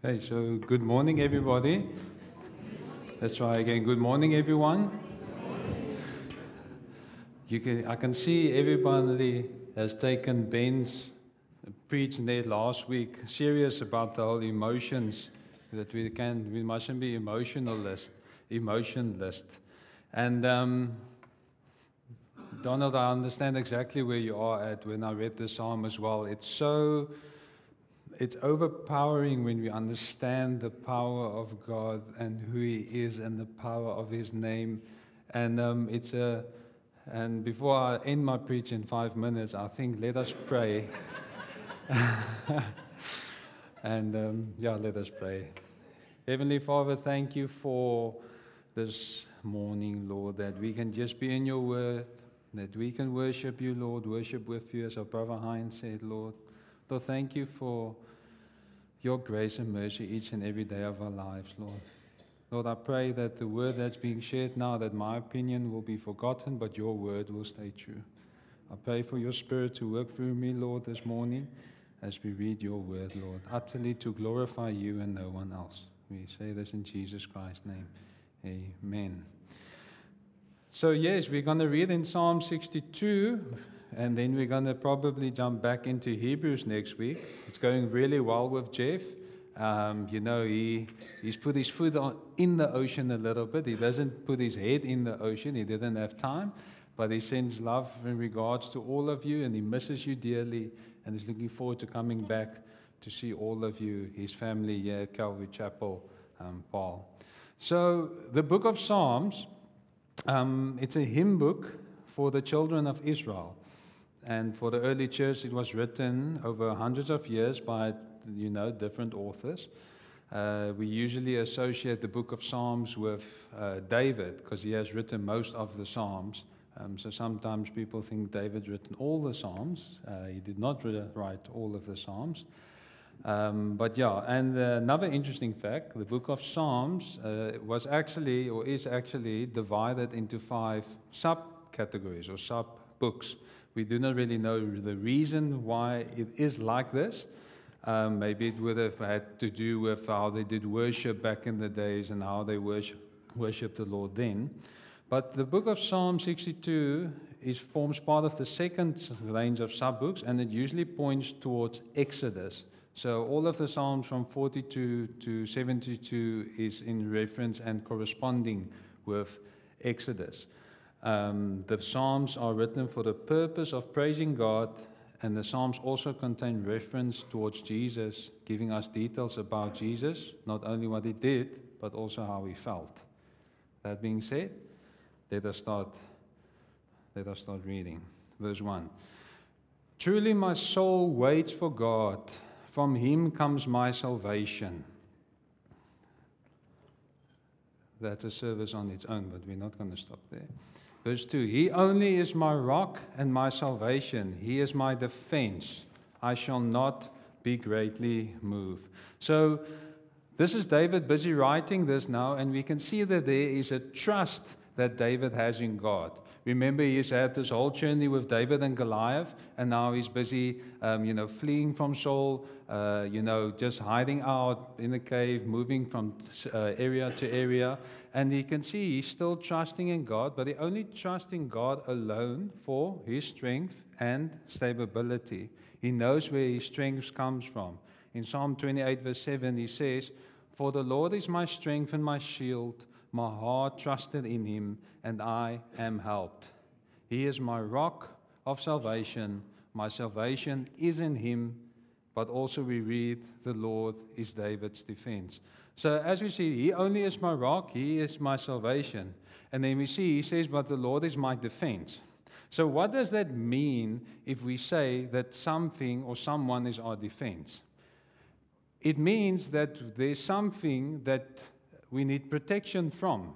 Hey, so good morning, everybody. Let's try again. Good morning, everyone. I can see everybody has taken Ben's preach there last week, serious about the whole emotions, that we mustn't be emotionless. And Donald, I understand exactly where you are at when I read the psalm as well. It's overpowering when we understand the power of God and who He is and the power of His name. And and before I end my preach in 5 minutes, I think let us pray. And let us pray. Heavenly Father, thank you for this morning, Lord, that we can just be in your word, that we can worship you, Lord, worship with you, as our brother Heinz said, Lord. Lord, thank you for your grace and mercy each and every day of our lives, Lord. Lord, I pray that the word that's being shared now, that my opinion will be forgotten, but your word will stay true. I pray for your spirit to work through me, Lord, this morning as we read your word, Lord, utterly to glorify you and no one else. We say this in Jesus Christ's name. Amen. So yes, we're going to read in Psalm 62, and then we're going to probably jump back into Hebrews next week. It's going really well with Jeff. He's put his foot in the ocean a little bit. He doesn't put his head in the ocean. He didn't have time. But he sends love in regards to all of you, and he misses you dearly, and is looking forward to coming back to see all of you, his family here at Calvary Chapel, Paul. So the book of Psalms, it's a hymn book for the children of Israel. And for the early church, it was written over hundreds of years by, different authors. We usually associate the book of Psalms with David, because he has written most of the Psalms. So sometimes people think David written all the Psalms. He did not write all of the Psalms. Another interesting fact, the book of Psalms is actually divided into 5 subcategories or sub-books. We do not really know the reason why it is like this. Maybe it would have had to do with how they did worship back in the days and how they worshiped the Lord then. But the book of Psalm 62 forms part of the second range of sub-books, and it usually points towards Exodus. So all of the Psalms from 42 to 72 is in reference and corresponding with Exodus. The Psalms are written for the purpose of praising God, and the Psalms also contain reference towards Jesus, giving us details about Jesus, not only what he did, but also how he felt. That being said, let us start reading. Verse 1. Truly my soul waits for God. From him comes my salvation. That's a service on its own, but we're not going to stop there. Verse 2. He only is my rock and my salvation. He is my defense. I shall not be greatly moved. So this is David busy writing this now, and we can see that there is a trust that David has in God. Remember, he's had this whole journey with David and Goliath, and now he's busy, fleeing from Saul, just hiding out in the cave, moving from area to area. And you can see he's still trusting in God, but he only trusts in God alone for his strength and stability. He knows where his strength comes from. In Psalm 28, verse 7, he says, For the Lord is my strength and my shield. My heart trusted in him, and I am helped. He is my rock of salvation. My salvation is in him. But also we read, the Lord is David's defense. So as we see, he only is my rock, he is my salvation. And then we see, he says, but the Lord is my defense. So what does that mean if we say that something or someone is our defense? It means that there's something that we need protection from.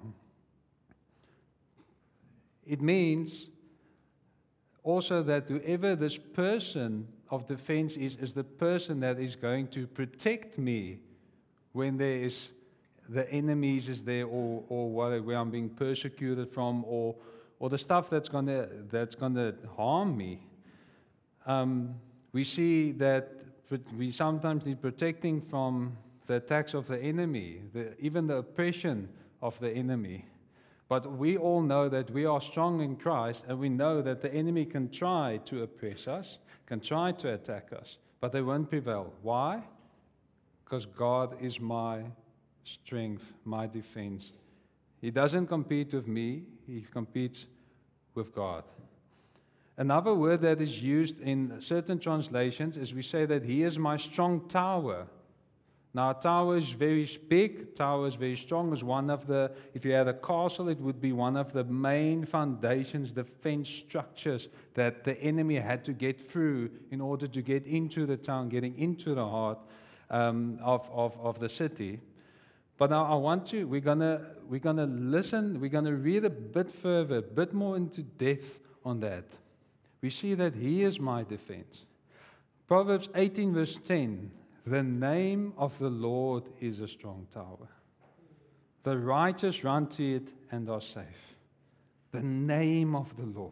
It means also that whoever this person of defense is the person that is going to protect me when there is the enemies is there, or where I'm being persecuted from, or the stuff that's gonna harm me. We see that we sometimes need protecting from the attacks of the enemy, even the oppression of the enemy. But we all know that we are strong in Christ, and we know that the enemy can try to oppress us, can try to attack us, but they won't prevail. Why? Because God is my strength, my defense. He doesn't compete with me, he competes with God. Another word that is used in certain translations is we say that he is my strong tower. Now, a tower is very big, tower is very strong. It's one of the, if you had a castle, it would be one of the main foundations, defense structures that the enemy had to get through in order to get into the town, getting into the heart of the city. But now we're gonna listen, we're gonna read a bit further, a bit more into depth on that. We see that he is my defense. Proverbs 18 verse 10, the name of the Lord is a strong tower. The righteous run to it and are safe. The name of the Lord.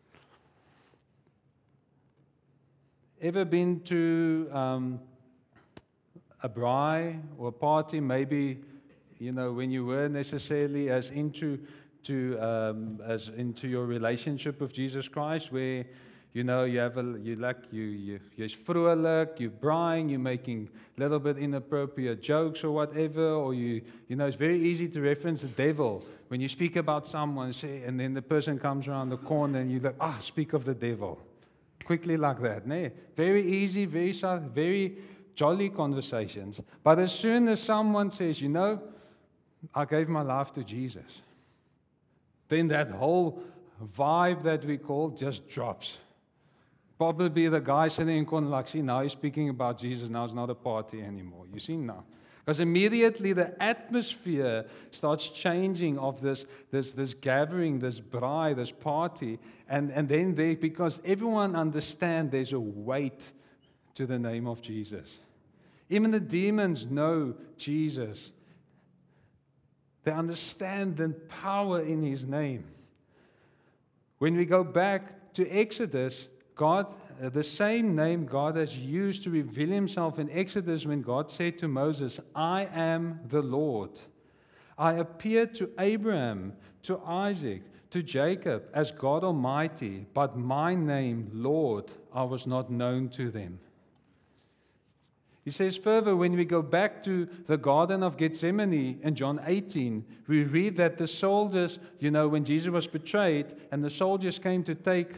Ever been to a braai or a party, maybe, when you weren't necessarily as into your relationship with Jesus Christ, where you're vrolijk, you're braaiing, you're making a little bit inappropriate jokes or whatever, or it's very easy to reference the devil when you speak about someone, and then the person comes around the corner and you're like, speak of the devil, quickly like that, né? Very easy, very jolly conversations. But as soon as someone says, I gave my life to Jesus, then that whole vibe that we call just drops. Probably the guy sitting in corner like, see, now he's speaking about Jesus, now it's not a party anymore. You see now? Because immediately the atmosphere starts changing of this gathering, this braai, this party, and then because everyone understands there's a weight to the name of Jesus. Even the demons know Jesus. They understand the power in his name. When we go back to Exodus, God, the same name God has used to reveal himself in Exodus when God said to Moses, I am the Lord. I appeared to Abraham, to Isaac, to Jacob as God Almighty, but my name, Lord, I was not known to them. He says further, when we go back to the Garden of Gethsemane in John 18, we read that the soldiers, when Jesus was betrayed and the soldiers came to take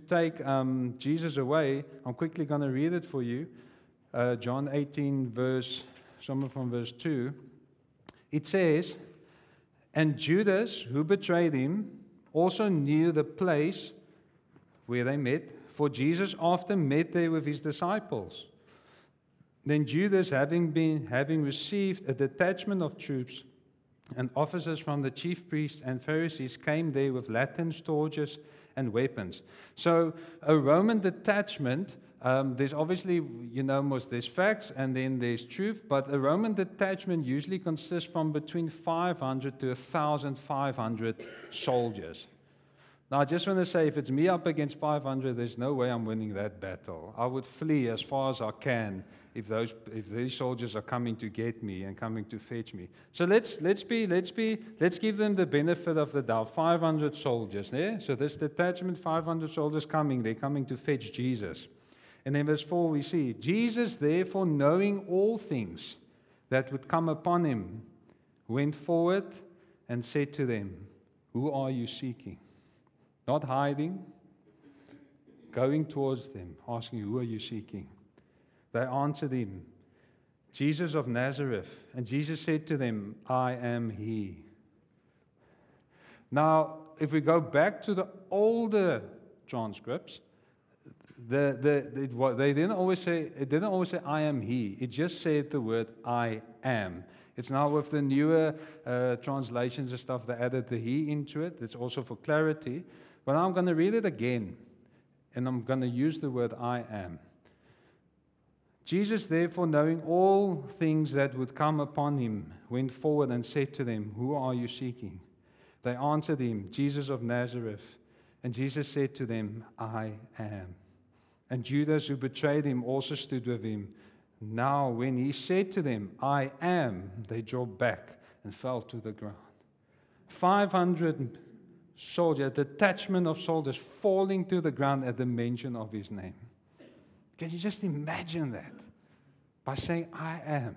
Jesus away. I'm quickly going to read it for you. John 18, somewhere from verse 2. It says, and Judas, who betrayed him, also knew the place where they met, for Jesus often met there with his disciples. Then Judas, having received a detachment of troops and officers from the chief priests and Pharisees, came there with lanterns, torches, and weapons. So a Roman detachment, there's obviously, there's facts and then there's truth, but a Roman detachment usually consists from between 500 to 1,500 soldiers. Now, I just want to say, if it's me up against 500, there's no way I'm winning that battle. I would flee as far as I can if these soldiers are coming to get me and coming to fetch me. So let's give them the benefit of the doubt. 500 soldiers, yeah? So this detachment, 500 soldiers coming, they're coming to fetch Jesus. And in verse 4 we see, Jesus therefore, knowing all things that would come upon him, went forward and said to them, who are you seeking? Not hiding, going towards them, asking, who are you seeking? They answered him, Jesus of Nazareth. And Jesus said to them, I am he. Now, if we go back to the older transcripts, it didn't always say, I am he. It just said the word, I am. It's now with the newer translations and stuff, they added the he into it. It's also for clarity. But I'm going to read it again, and I'm going to use the word I am. Jesus, therefore, knowing all things that would come upon him, went forward and said to them, who are you seeking? They answered him, Jesus of Nazareth. And Jesus said to them, I am. And Judas, who betrayed him, also stood with him. Now, when he said to them, I am, they drew back and fell to the ground. 500 soldiers, a detachment of soldiers falling to the ground at the mention of his name. Can you just imagine that? By saying, I am.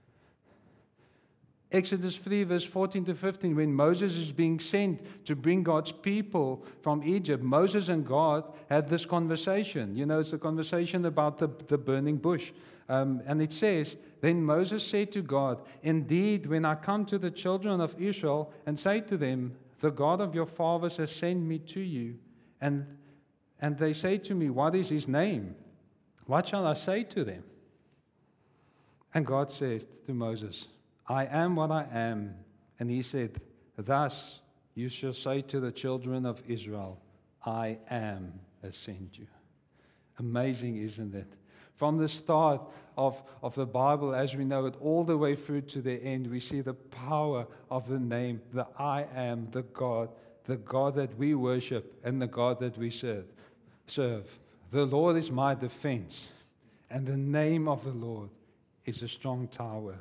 Exodus 3, verse 14 to 15, when Moses is being sent to bring God's people from Egypt, Moses and God had this conversation. You know, it's a conversation about the burning bush. And it says, then Moses said to God, indeed, when I come to the children of Israel and say to them, the God of your fathers has sent me to you, and they say to me, what is his name? What shall I say to them? And God said to Moses, I am what I am. And he said, thus you shall say to the children of Israel, I am has sent you. Amazing, isn't it? From the start of the Bible, as we know it, all the way through to the end, we see the power of the name, the I am, the God that we worship and the God that we serve. The Lord is my defense, and the name of the Lord is a strong tower.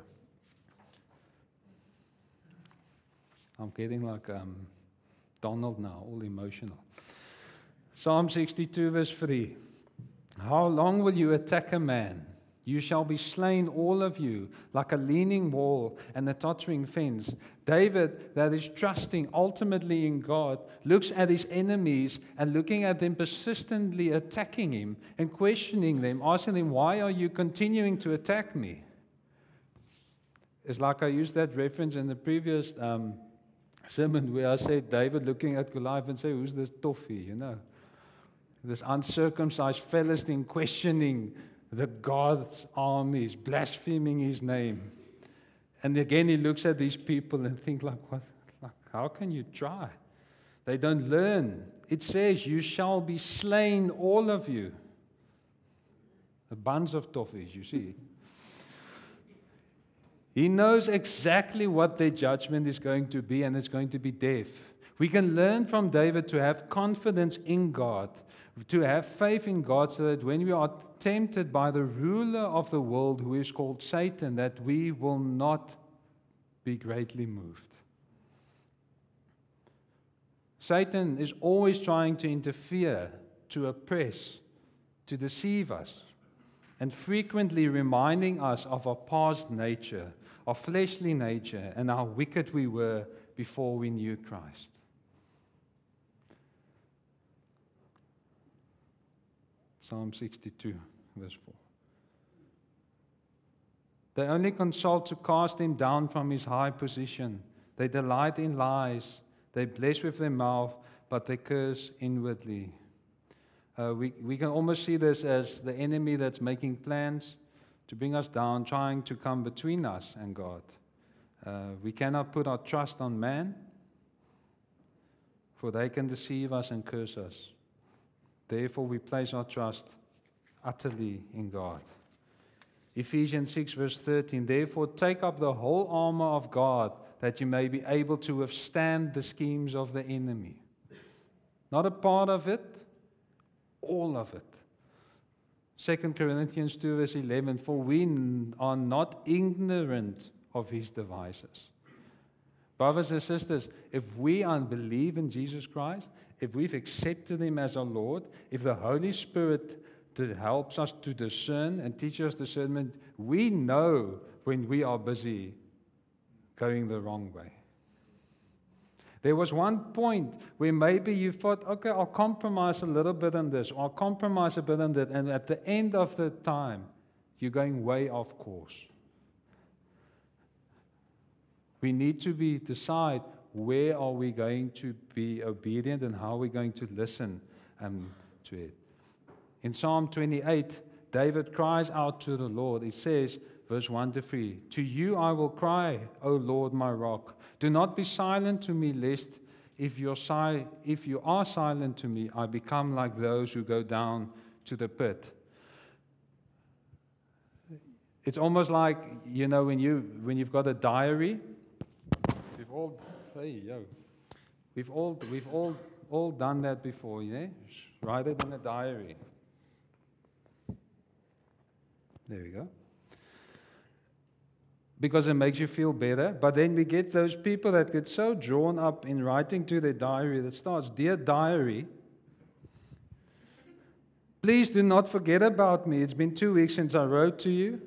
I'm getting like Donald now, all emotional. Psalm 62, verse 3. How long will you attack a man? You shall be slain, all of you, like a leaning wall and a tottering fence. David, that is trusting ultimately in God, looks at his enemies and looking at them persistently attacking him and questioning them, asking them, why are you continuing to attack me? It's like I used that reference in the previous sermon where I said David looking at Goliath and say, who's this toffee, you know? This uncircumcised Philistine questioning the God's armies, blaspheming his name. And again he looks at these people and thinks like, what? Like, how can you try? They don't learn. It says, you shall be slain, all of you. A bunch of toffees, you see. He knows exactly what their judgment is going to be, and it's going to be death. We can learn from David to have confidence in God, to have faith in God, so that when we are tempted by the ruler of the world, who is called Satan, that we will not be greatly moved. Satan is always trying to interfere, to oppress, to deceive us, and frequently reminding us of our past nature, our fleshly nature, and how wicked we were before we knew Christ. Psalm 62, verse 4. They only consult to cast him down from his high position. They delight in lies. They bless with their mouth, but they curse inwardly. We can almost see this as the enemy that's making plans to bring us down, trying to come between us and God. We cannot put our trust on man, for they can deceive us and curse us. Therefore, we place our trust utterly in God. Ephesians 6, verse 13, therefore take up the whole armor of God, that you may be able to withstand the schemes of the enemy. Not a part of it, all of it. 2 Corinthians 2, verse 11, for we are not ignorant of his devices. Brothers and sisters, if we believe in Jesus Christ, if we've accepted him as our Lord, if the Holy Spirit helps us to discern and teach us discernment, we know when we are busy going the wrong way. There was one point where maybe you thought, okay, I'll compromise a little bit on this, or I'll compromise a bit on that, and at the end of the time, you're going way off course. We need to decide where are we going to be obedient and how are we going to listen to it. In Psalm 28, David cries out to the Lord. It says, verse 1 to 3, to you I will cry, O Lord, my rock. Do not be silent to me, lest if you are silent to me, I become like those who go down to the pit. It's almost like, you know, when you've got a diary. We've all done that before, yeah? Write it in a diary. There we go. because it makes you feel better. But then we get those people that get so drawn up in writing to their diary that starts, "Dear diary, please do not forget about me. It's been 2 weeks since I wrote to you.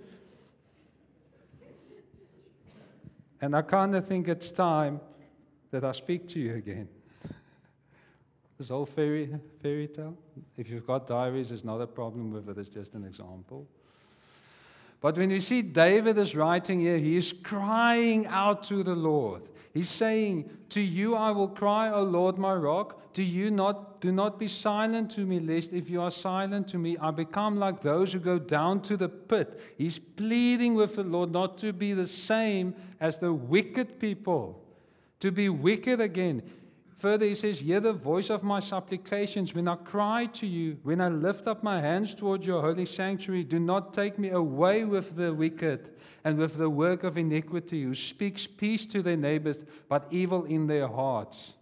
And I kind of think it's time that I speak to you again." This whole fairy tale. If you've got diaries, there's not a problem with it. It's just an example. But when you see David is writing here, he is crying out to the Lord. He's saying, "To you I will cry, O Lord, my rock. Do not be silent to me, lest if you are silent to me, I become like those who go down to the pit." He's pleading with the Lord not to be the same as the wicked people, to be wicked again. Further, he says, "Hear the voice of my supplications when I cry to you, when I lift up my hands towards your holy sanctuary. Do not take me away with the wicked and with the work of iniquity, who speaks peace to their neighbors, but evil in their hearts."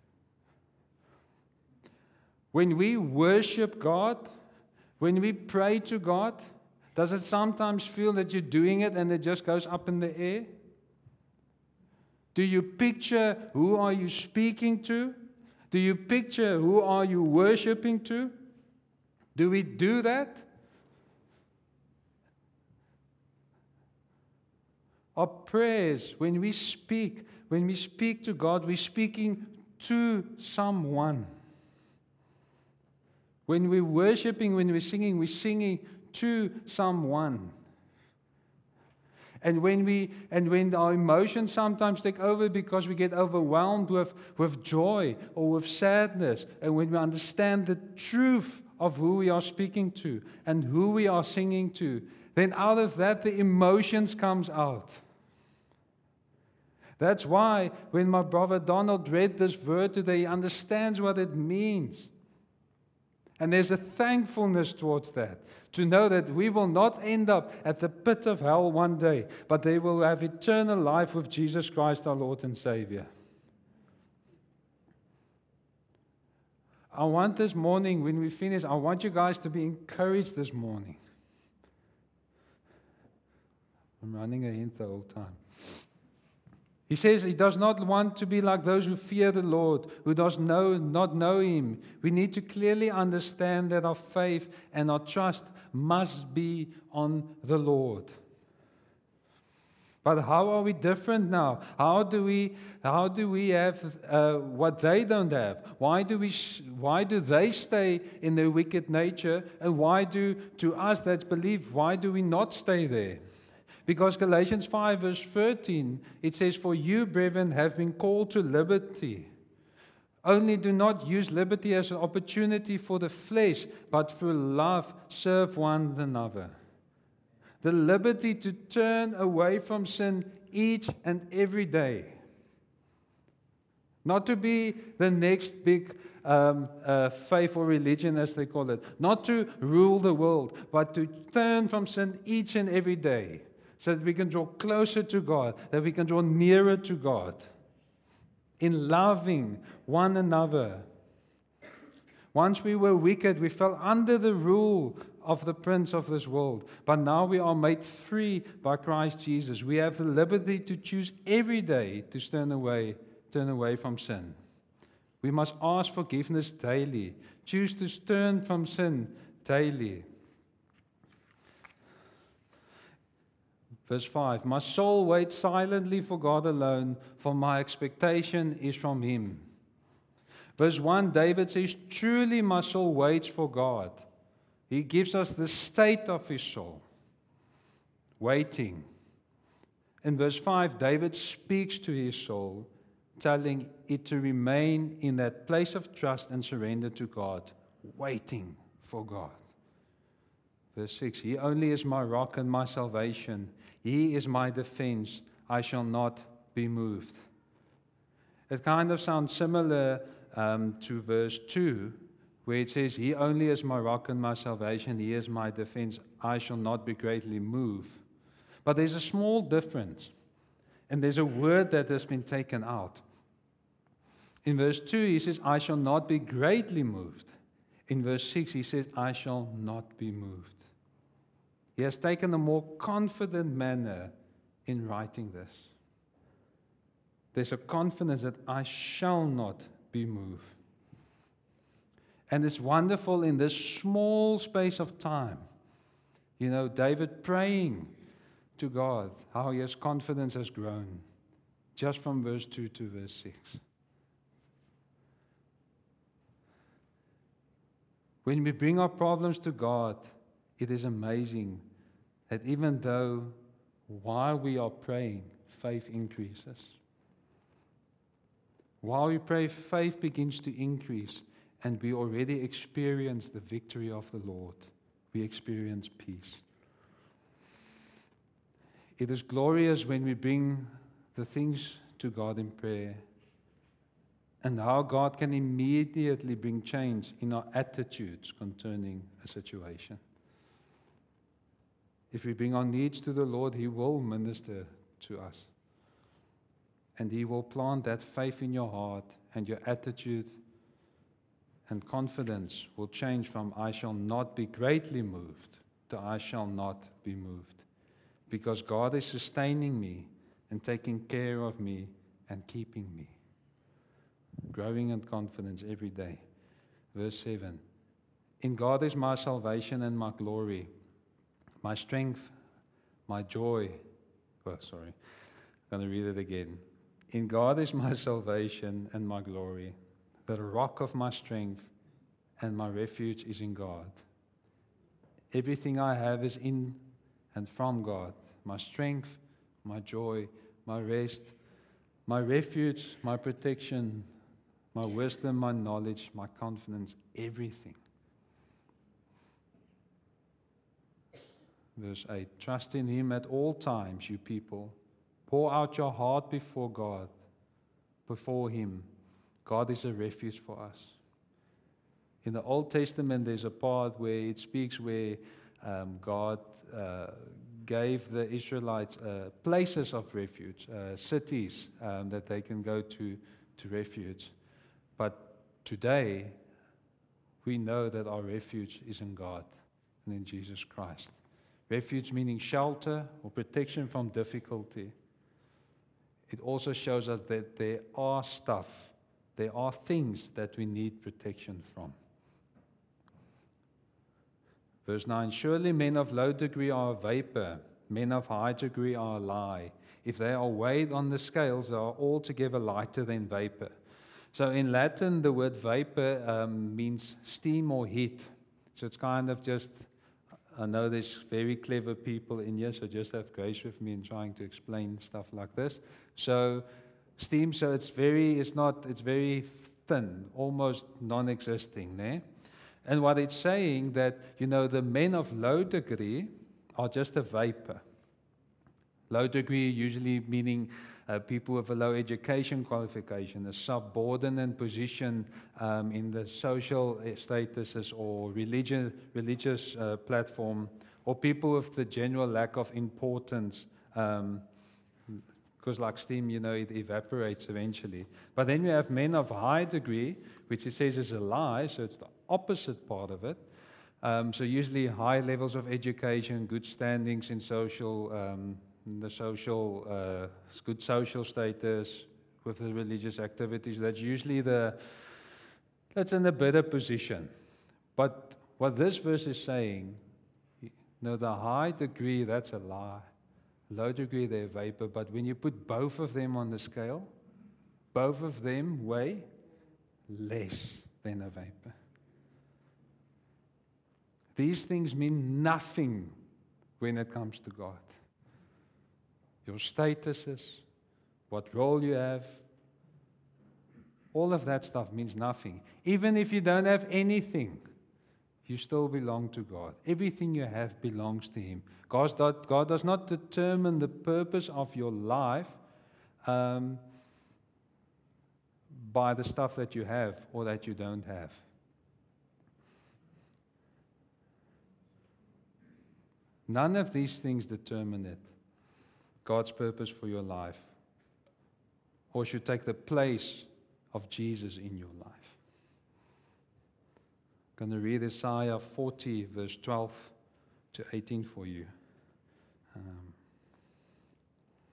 When we worship God, when we pray to God, does it sometimes feel that you're doing it and it just goes up in the air? Do you picture who are you speaking to? Do you picture who are you worshiping to? Do we do that? Our prayers, when we speak to God, we're speaking to someone. When we're worshiping, when we're singing to someone. And when our emotions sometimes take over because we get overwhelmed with joy or with sadness, and when we understand the truth of who we are speaking to and who we are singing to, then out of that the emotions comes out. That's why when my brother Donald read this word today, he understands what it means. And there's a thankfulness towards that, to know that we will not end up at the pit of hell one day, but they will have eternal life with Jesus Christ, our Lord and Savior. I want this morning, when we finish, I want you guys to be encouraged this morning. I'm running ahead the whole time. He says he does not want to be like those who fear the Lord, who not know Him. We need to clearly understand that our faith and our trust must be on the Lord. But how are we different now? How do we have what they don't have? Why do they stay in their wicked nature, and why do to us that believe, why do we not stay there? Because Galatians 5 verse 13, it says, "For you, brethren, have been called to liberty. Only do not use liberty as an opportunity for the flesh, but through love serve one another." The liberty to turn away from sin each and every day. Not to be the next big faith or religion, as they call it. Not to rule the world, but to turn from sin each and every day. So that we can draw closer to God, that we can draw nearer to God in loving one another. Once we were wicked, we fell under the rule of the prince of this world. But now we are made free by Christ Jesus. We have the liberty to choose every day to turn away from sin. We must ask forgiveness daily. Choose to turn from sin daily. Verse 5, "My soul waits silently for God alone, for my expectation is from Him." Verse 1, David says, "Truly my soul waits for God." He gives us the state of his soul, waiting. In verse 5, David speaks to his soul, telling it to remain in that place of trust and surrender to God, waiting for God. Verse 6, "He only is my rock and my salvation. He is my defense. I shall not be moved." It kind of sounds similar to verse 2, where it says, "He only is my rock and my salvation. He is my defense. I shall not be greatly moved." But there's a small difference, and there's a word that has been taken out. In verse 2, he says, "I shall not be greatly moved." In verse 6, he says, "I shall not be moved." He has taken a more confident manner in writing this. There's a confidence that I shall not be moved. And it's wonderful in this small space of time. You know, David praying to God, how his confidence has grown, just from verse 2 to verse 6. When we bring our problems to God, it is amazing that even though while we are praying, faith increases. While we pray, faith begins to increase, and we already experience the victory of the Lord. We experience peace. It is glorious when we bring the things to God in prayer, and how God can immediately bring change in our attitudes concerning a situation. If we bring our needs to the Lord, He will minister to us. And He will plant that faith in your heart, and your attitude and confidence will change from I shall not be greatly moved to I shall not be moved. Because God is sustaining me and taking care of me and keeping me. Growing in confidence every day. Verse 7. In God is my salvation and my glory, my strength, my joy. I'm going to read it again. In God is my salvation and my glory. The rock of my strength and my refuge is in God. Everything I have is in and from God. My strength, my joy, my rest, my refuge, my protection, my wisdom, my knowledge, my confidence, everything. Verse 8, trust in Him at all times, you people. Pour out your heart before God, before Him. God is a refuge for us. In the Old Testament, there's a part where it speaks where God gave the Israelites places of refuge, cities that they can go to refuge. But today, we know that our refuge is in God and in Jesus Christ. Refuge meaning shelter or protection from difficulty. It also shows us that there are things that we need protection from. Verse 9, surely men of low degree are a vapor, men of high degree are a lie. If they are weighed on the scales, they are altogether lighter than vapor. So in Latin, the word vapor means steam or heat. So it's kind of just, I know there's very clever people in here, so just have grace with me in trying to explain stuff like this. So steam, so it's very thin, almost non-existing there. And what it's saying that, the men of low degree are just a vapor. Low degree usually meaning people with a low education qualification, a subordinate position in the social statuses or religious platform, or people with the general lack of importance, because like steam, it evaporates eventually. But then you have men of high degree, which it says is a lie, so it's the opposite part of it. So usually high levels of education, good standings in good social status with the religious activities. That's usually that's in a better position. But what this verse is saying, the high degree, that's a lie. Low degree, they're vapor. But when you put both of them on the scale, both of them weigh less than a vapor. These things mean nothing when it comes to God. Your statuses, what role you have, all of that stuff means nothing. Even if you don't have anything, you still belong to God. Everything you have belongs to Him. God does not determine the purpose of your life by the stuff that you have or that you don't have. None of these things determine it. God's purpose for your life, or should take the place of Jesus in your life. I'm going to read Isaiah 40, verse 12 to 18 for you.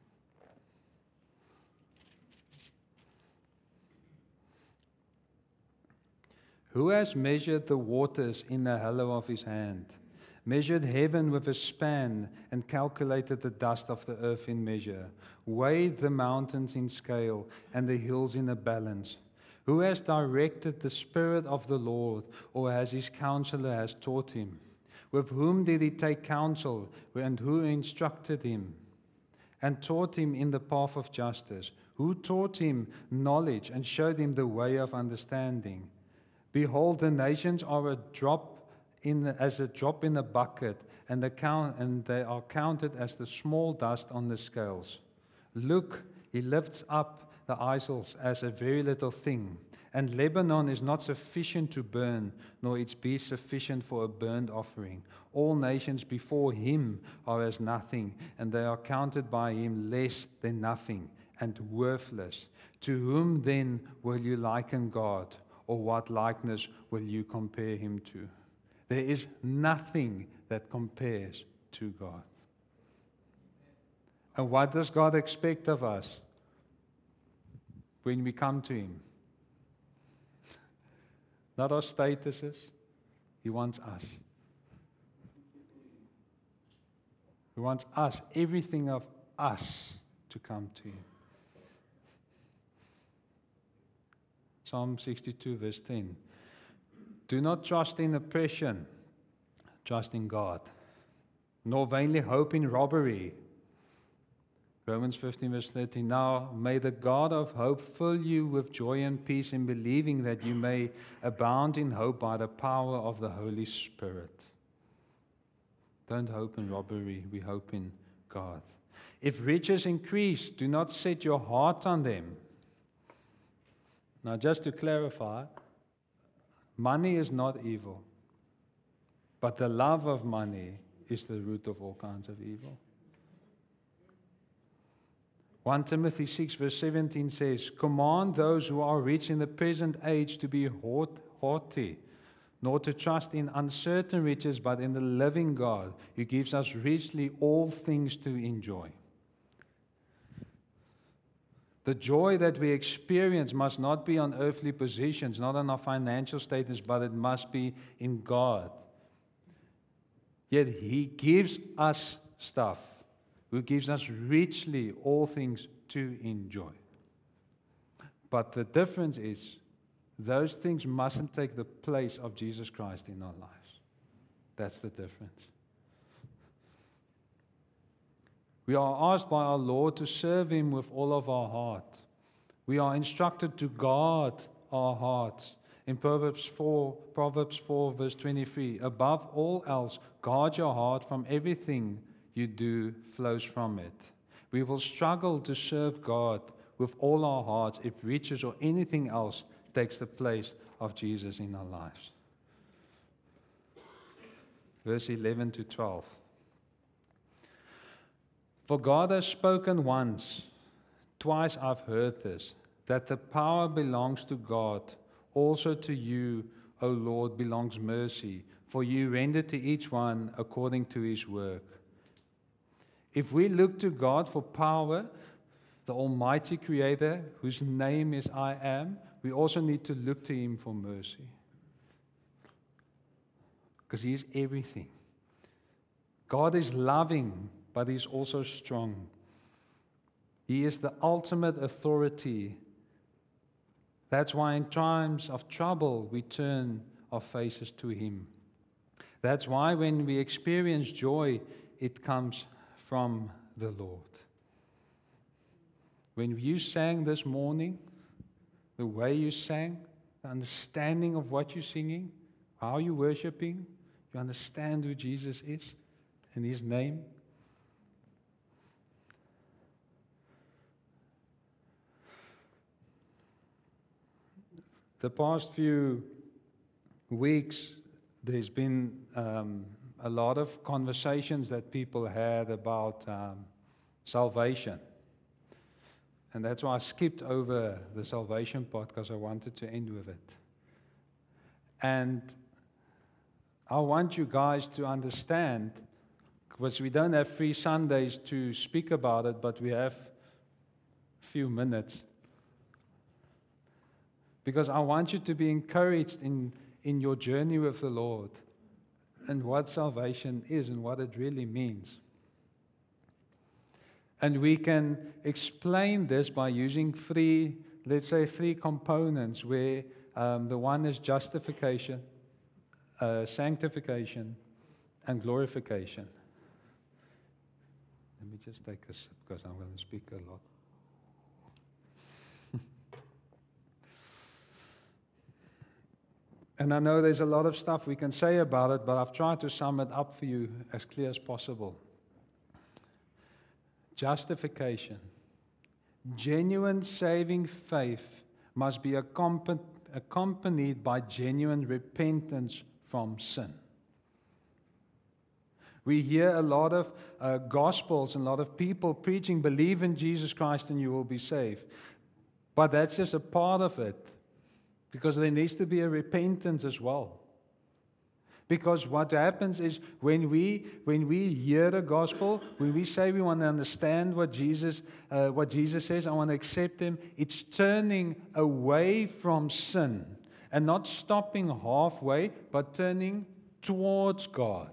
Who has measured the waters in the hollow of his hand, measured heaven with a span, and calculated the dust of the earth in measure, weighed the mountains in scale, and the hills in a balance? Who has directed the Spirit of the Lord, or as his counselor has taught him? With whom did he take counsel, and who instructed him, and taught him in the path of justice? Who taught him knowledge, and showed him the way of understanding? Behold, the nations are as a drop in a bucket, and they are counted as the small dust on the scales. Look, he lifts up the isles as a very little thing, and Lebanon is not sufficient to burn, nor its beasts sufficient for a burnt offering. All nations before him are as nothing, and they are counted by him less than nothing, and worthless. To whom then will you liken God, or what likeness will you compare him to? There is nothing that compares to God. And what does God expect of us when we come to him? Not our statuses. He wants us. He wants us, everything of us, to come to him. Psalm 62, verse 10. Do not trust in oppression, trust in God, nor vainly hope in robbery. Romans 15, verse 13. Now may the God of hope fill you with joy and peace in believing, that you may abound in hope by the power of the Holy Spirit. Don't hope in robbery, we hope in God. If riches increase, do not set your heart on them. Now, just to clarify, money is not evil, but the love of money is the root of all kinds of evil. 1 Timothy 6, verse 17 says, command those who are rich in the present age to be haughty, nor to trust in uncertain riches, but in the living God, who gives us richly all things to enjoy. The joy that we experience must not be on earthly positions, not on our financial status, but it must be in God. Yet he gives us stuff, who gives us richly all things to enjoy. But the difference is, those things mustn't take the place of Jesus Christ in our lives. That's the difference. We are asked by our Lord to serve him with all of our heart. We are instructed to guard our hearts. In Proverbs 4, verse 23, above all else, guard your heart, from everything you do flows from it. We will struggle to serve God with all our hearts if riches or anything else takes the place of Jesus in our lives. Verse 11 to 12. For God has spoken once, twice I've heard this, that the power belongs to God. Also to you, O Lord, belongs mercy, for you render to each one according to his work. If we look to God for power, the Almighty Creator, whose name is I Am, we also need to look to him for mercy. Because he is everything. God is loving, but he is also strong. He is the ultimate authority. That's why in times of trouble, we turn our faces to him. That's why when we experience joy, it comes from the Lord. When you sang this morning, the way you sang, the understanding of what you're singing, how you're worshiping, you understand who Jesus is and his name. The past few weeks, there's been a lot of conversations that people had about salvation. And that's why I skipped over the salvation part, because I wanted to end with it. And I want you guys to understand, because we don't have 3 Sundays to speak about it, but we have a few minutes. Because I want you to be encouraged in your journey with the Lord and what salvation is and what it really means. And we can explain this by using three components where the one is justification, sanctification, and glorification. Let me just take a sip because I'm going to speak a lot. And I know there's a lot of stuff we can say about it, but I've tried to sum it up for you as clear as possible. Justification. Genuine saving faith must be accompanied by genuine repentance from sin. We hear a lot of gospels and a lot of people preaching, believe in Jesus Christ and you will be saved. But that's just a part of it, because there needs to be a repentance as well. Because what happens is when we hear the gospel, when we say we want to understand what Jesus says, I want to accept Him, it's turning away from sin and not stopping halfway, but turning towards God.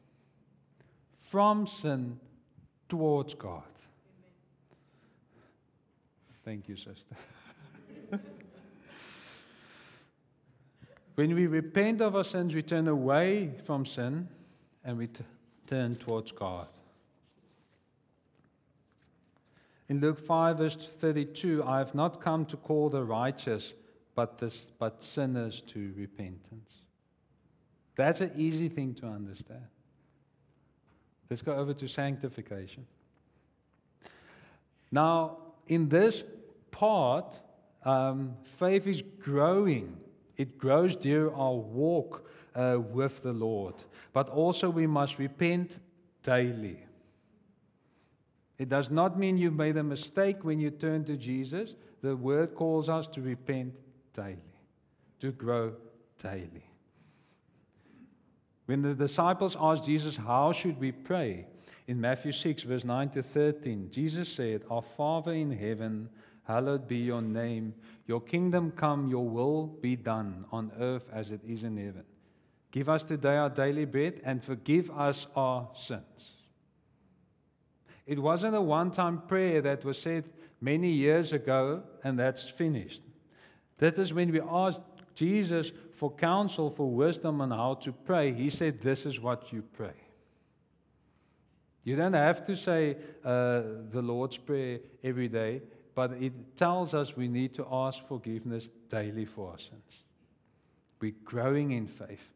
From sin towards God. Thank you, sister. When we repent of our sins, we turn away from sin and we turn towards God. In Luke 5, verse 32, I have not come to call the righteous, but sinners to repentance. That's an easy thing to understand. Let's go over to sanctification. Now, in this part, faith is growing. It grows during our walk with the Lord. But also we must repent daily. It does not mean you've made a mistake when you turn to Jesus. The Word calls us to repent daily, to grow daily. When the disciples asked Jesus, how should we pray? In Matthew 6, verse 9 to 13, Jesus said, Our Father in heaven, hallowed be your name. Your kingdom come, your will be done on earth as it is in heaven. Give us today our daily bread and forgive us our sins. It wasn't a one-time prayer that was said many years ago and that's finished. That is when we asked Jesus for counsel, for wisdom on how to pray. He said, this is what you pray. You don't have to say the Lord's Prayer every day, but it tells us we need to ask forgiveness daily for our sins. We're growing in faith.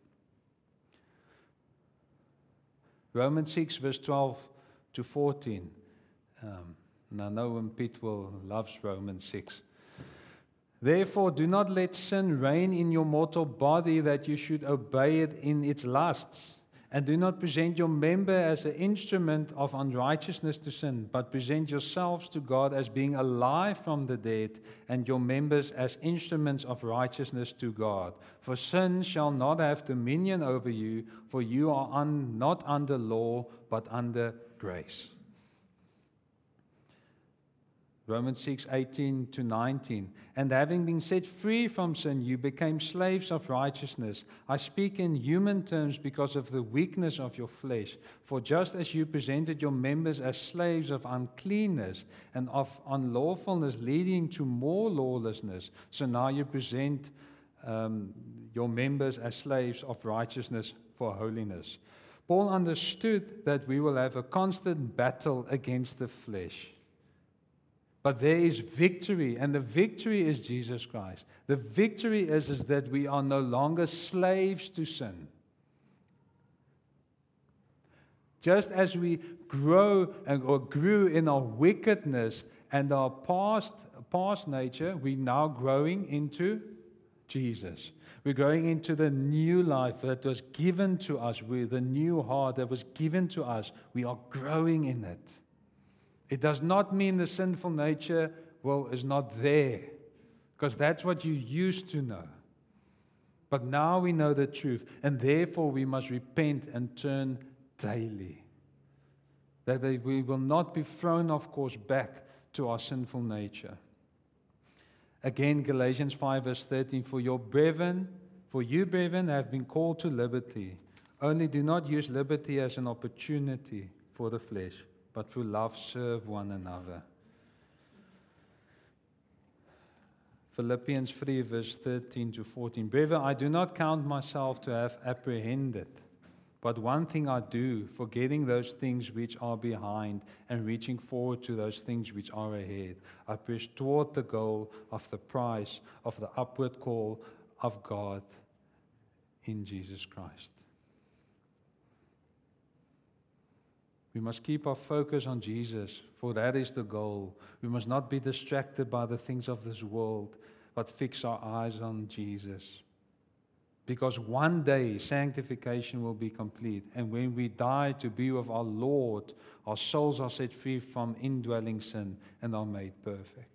Romans 6, verse 12 to 14. And I know Pete loves Romans 6. Therefore, do not let sin reign in your mortal body that you should obey it in its lusts. And do not present your member as an instrument of unrighteousness to sin, but present yourselves to God as being alive from the dead, and your members as instruments of righteousness to God. For sin shall not have dominion over you, for you are not under law, but under grace. Romans 6, 18 to 19. And having been set free from sin, you became slaves of righteousness. I speak in human terms because of the weakness of your flesh. For just as you presented your members as slaves of uncleanness and of unlawfulness, leading to more lawlessness, so now you present your members as slaves of righteousness for holiness. Paul understood that we will have a constant battle against the flesh. But there is victory, and the victory is Jesus Christ. The victory is that we are no longer slaves to sin. Just as we grew in our wickedness and our past nature, we're now growing into Jesus. We're growing into the new life that was given to us, with the new heart that was given to us. We are growing in it. It does not mean the sinful nature, is not there, because that's what you used to know. But now we know the truth, and therefore we must repent and turn daily. That we will not be thrown, of course, back to our sinful nature. Again, Galatians 5, verse 13, for For you, brethren, have been called to liberty. Only do not use liberty as an opportunity for the flesh, but through love serve one another. Philippians 3, verse 13 to 14. Brethren, I do not count myself to have apprehended, but one thing I do, forgetting those things which are behind and reaching forward to those things which are ahead. I press toward the goal of the prize of the upward call of God in Jesus Christ. We must keep our focus on Jesus, for that is the goal. We must not be distracted by the things of this world, but fix our eyes on Jesus. Because one day sanctification will be complete, and when we die to be with our Lord, our souls are set free from indwelling sin and are made perfect.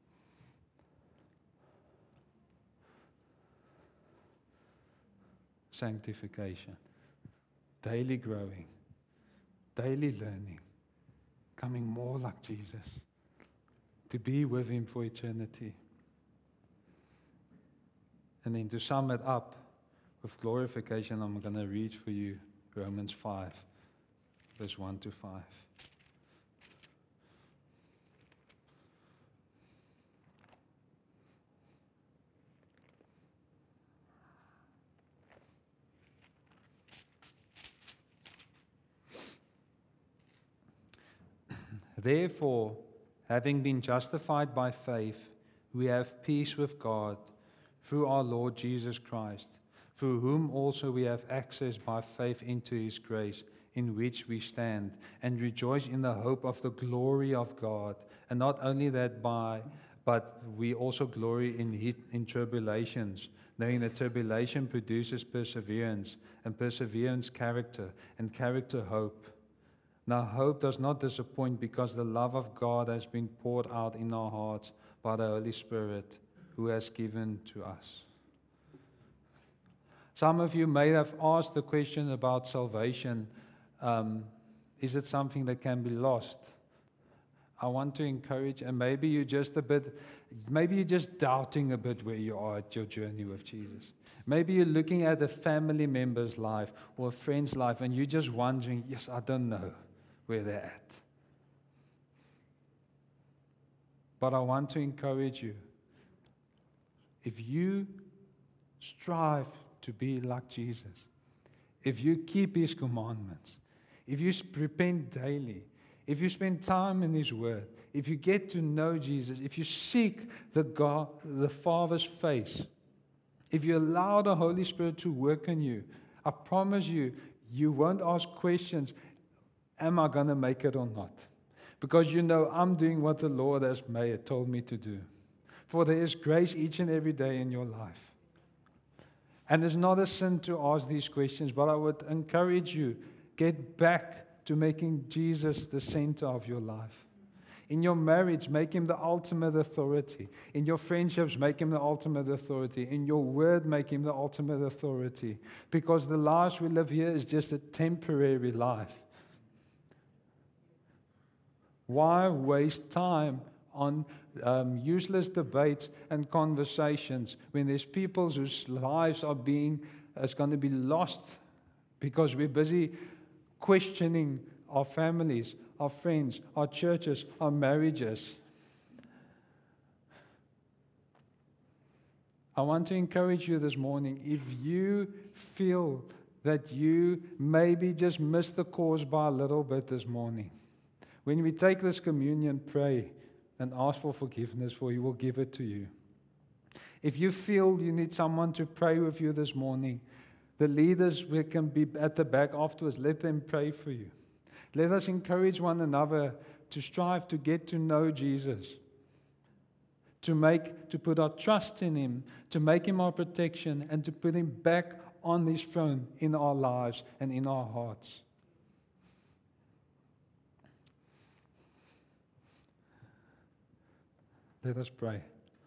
Sanctification, daily growing, daily learning, coming more like Jesus, to be with Him for eternity. And then to sum it up with glorification, I'm going to read for you Romans 5, verse 1 to 5. Therefore, having been justified by faith, we have peace with God through our Lord Jesus Christ, through whom also we have access by faith into His grace, in which we stand, and rejoice in the hope of the glory of God. And not only that, but we also glory in tribulations, knowing that tribulation produces perseverance, and perseverance character, and character hope. Now hope does not disappoint, because the love of God has been poured out in our hearts by the Holy Spirit who has given to us. Some of you may have asked the question about salvation. Is it something that can be lost? I want to encourage, and maybe you're just doubting a bit where you are at your journey with Jesus. Maybe you're looking at a family member's life or a friend's life, and you're just wondering, yes, I don't know where they're at. But I want to encourage you. If you strive to be like Jesus, if you keep His commandments, if you repent daily, if you spend time in His Word, if you get to know Jesus, if you seek the Father's face, if you allow the Holy Spirit to work in you, I promise you, you won't ask questions, am I going to make it or not? Because you know I'm doing what the Lord has told me to do. For there is grace each and every day in your life. And it's not a sin to ask these questions, but I would encourage you, get back to making Jesus the center of your life. In your marriage, make Him the ultimate authority. In your friendships, make Him the ultimate authority. In your word, make Him the ultimate authority. Because the life we live here is just a temporary life. Why waste time on useless debates and conversations when there's people whose lives are going to be lost because we're busy questioning our families, our friends, our churches, our marriages? I want to encourage you this morning, if you feel that you maybe just missed the course by a little bit this morning, when we take this communion, pray and ask for forgiveness, for He will give it to you. If you feel you need someone to pray with you this morning, the leaders can be at the back afterwards. Let them pray for you. Let us encourage one another to strive to get to know Jesus, to put our trust in Him, to make Him our protection, and to put Him back on His throne in our lives and in our hearts. Let us pray.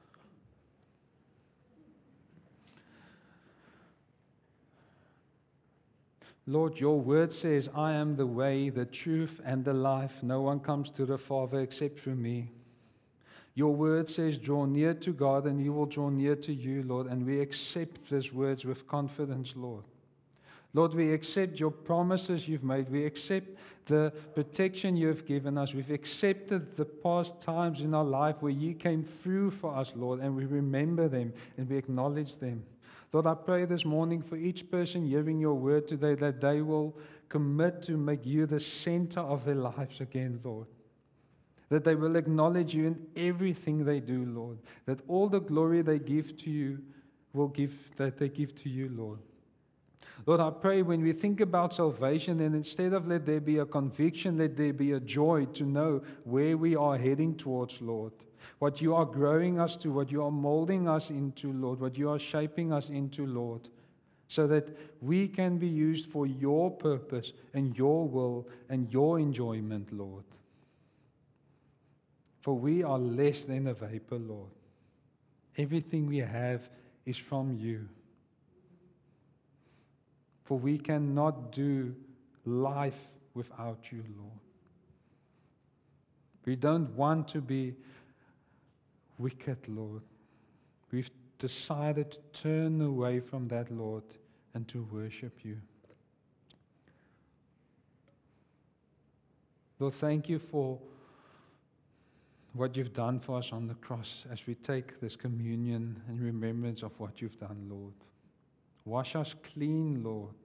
Lord, your word says, I am the way, the truth, and the life. No one comes to the Father except through me. Your word says, draw near to God and He will draw near to you, Lord. And we accept these words with confidence, Lord. Lord, we accept your promises you've made. We accept the protection you have given us. We've accepted the past times in our life where you came through for us, Lord, and we remember them and we acknowledge them. Lord, I pray this morning for each person hearing your word today that they will commit to make you the center of their lives again, Lord. That they will acknowledge you in everything they do, Lord. That all the glory they give to you that they give to you, Lord. Lord, I pray when we think about salvation, and instead of let there be a conviction, let there be a joy to know where we are heading towards, Lord. What you are growing us to, what you are molding us into, Lord. What you are shaping us into, Lord. So that we can be used for your purpose and your will and your enjoyment, Lord. For we are less than a vapor, Lord. Everything we have is from you. For we cannot do life without you, Lord. We don't want to be wicked, Lord. We've decided to turn away from that, Lord, and to worship you. Lord, thank you for what you've done for us on the cross as we take this communion in remembrance of what you've done, Lord. Wash us clean, Lord.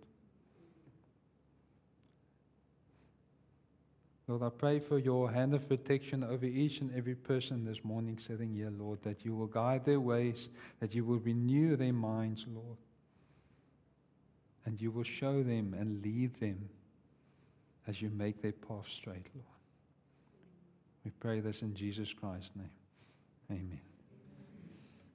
Lord, I pray for your hand of protection over each and every person this morning sitting here, Lord, that you will guide their ways, that you will renew their minds, Lord, and you will show them and lead them as you make their path straight, Lord. We pray this in Jesus Christ's name. Amen.